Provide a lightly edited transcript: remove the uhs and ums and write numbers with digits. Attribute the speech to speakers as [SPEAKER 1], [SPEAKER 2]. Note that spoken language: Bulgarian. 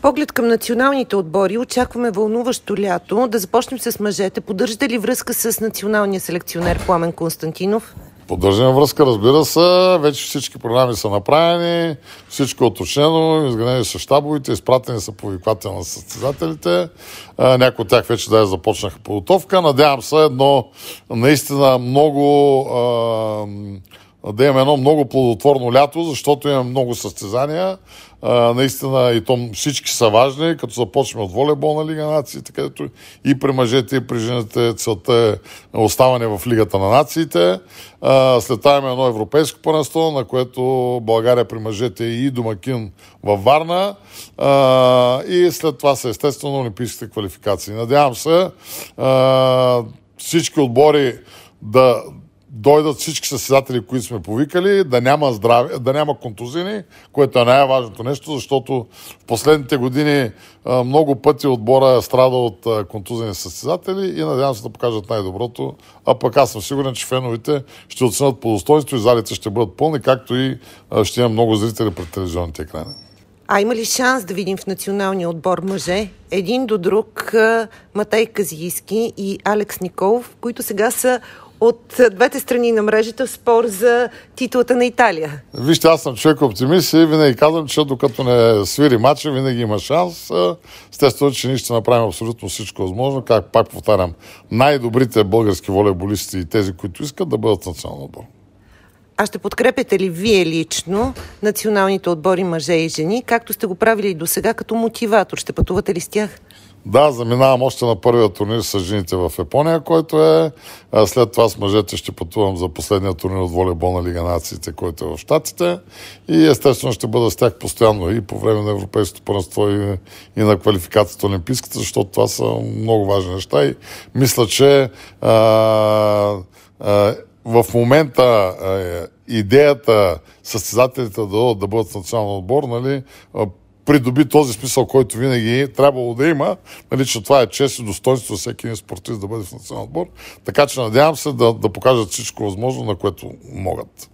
[SPEAKER 1] Поглед към националните отбори. Очакваме вълнуващо лято. Да започнем с мъжете. Поддържате ли връзка с националния селекционер Пламен Константинов?
[SPEAKER 2] Поддържаме връзка, разбира се. Вече всички програми са направени, всичко е уточнено, изградени са щабовите, изпратени са повикватели на състезателите. Някои от тях вече започнаха подготовка. Надявам се наистина да имаме едно много плодотворно лято, защото имаме много състезания. Наистина и то всички са важни, като започнем от волейболна лига на нациите, където и при мъжете, и при жените целта е оставане в Лигата на нациите. След това имаме едно европейско първенство, на което България при мъжете е и домакин във Варна. И след това са естествено олимпийските квалификации. Надявам се всички отбори да дойдат, всички състезатели, които сме повикали, да няма контузини, което е най-важното нещо, защото в последните години много пъти отбора страда от контузени състезатели и надявам се да покажат най-доброто. А пък аз съм сигурен, че феновете ще оценят по достоинство и залите ще бъдат пълни, както и ще има много зрители пред телевизионните екрани.
[SPEAKER 1] А има ли шанс да видим в националния отбор мъже един до друг Матей Казийски и Алекс Николов, които сега са от двете страни на мрежата в спор за титлата на Италия?
[SPEAKER 2] Вижте, аз съм човек оптимист и винаги казвам, че докато не свири матча, винаги има шанс. Естествено, че ние ще направим абсолютно всичко възможно. Как пак повтарям, най-добрите български волейболисти и тези, които искат да бъдат национален отбор.
[SPEAKER 1] А ще подкрепяте ли вие лично националните отбори мъже и жени, както сте го правили и досега като мотиватор? Ще пътувате ли с тях?
[SPEAKER 2] Да, заминавам още на първия турнир с жените в Япония, който е. След това с мъжете ще пътувам за последния турнир от волейболна лига нациите, който е в Щатите. И естествено ще бъда с тях постоянно и по време на Европейското първенство и на квалификацията олимпийската, защото това са много важни неща. И мисля, че в момента идеята състезателите да бъдат в национален отбор, придоби този смисъл, който винаги трябвало да има, че това е чест и достоинство за всеки един спортист да бъде в национален отбор. Така че надявам се да покажат всичко възможно, на което могат.